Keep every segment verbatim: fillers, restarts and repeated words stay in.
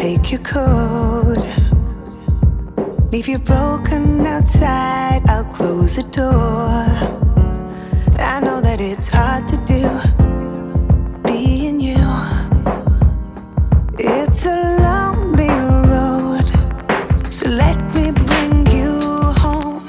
take your coat. Leave you broken outside, I'll close the door. I know that it's hard to do, being you. It's a lonely road, so let me bring you home.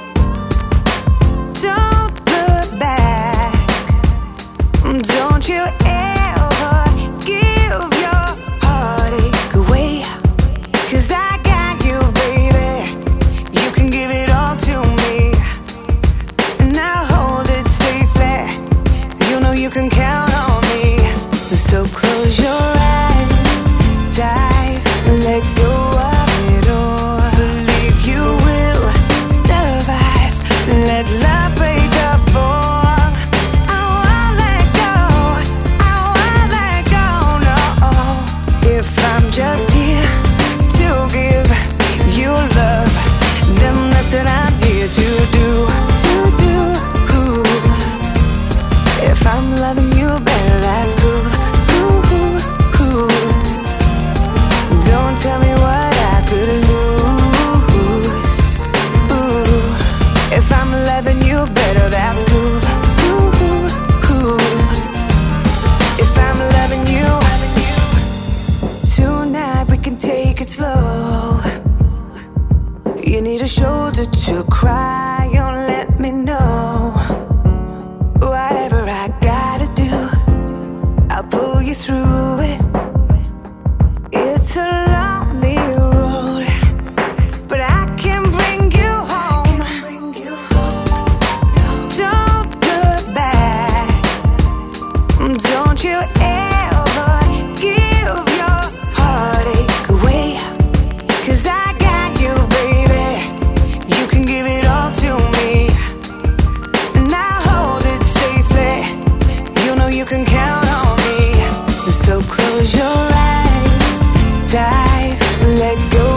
Don't look back, don't you ever give your heartache away. 'Cause I got you, baby, you can give it all to me, and I'll hold it safely. You know you can count on me. So close your eyes, dive, let go of it all. Believe you will survive, let love break the fall. I won't let go, I won't let go, no. If I'm just here to give you love, then that's what I'm here to do, to do. If I'm loving you better, that's cool, cool, cool. Don't tell me what I could lose. Ooh. If I'm loving you better, that's cool, cool, cool. If I'm loving you, tonight we can take it slow. You need a shoulder to cry on, let me know. Whatever I gotta do, I'll pull you through it. It's a lonely road, but I can bring you home. Don't look back, don't you ever give your heartache away. 'Cause I got you, baby, you can give it all to me, and I'll hold it safely. You know you can count on me. So close your eyes, dive, let go